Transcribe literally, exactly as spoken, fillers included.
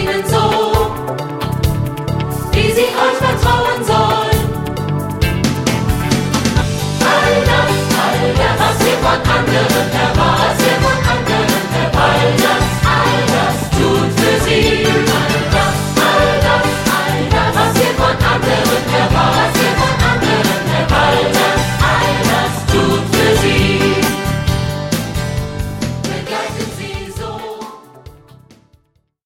ihnen so, wie sie euch vertrauen sollen. All das, all das, was ihr von anderen hört,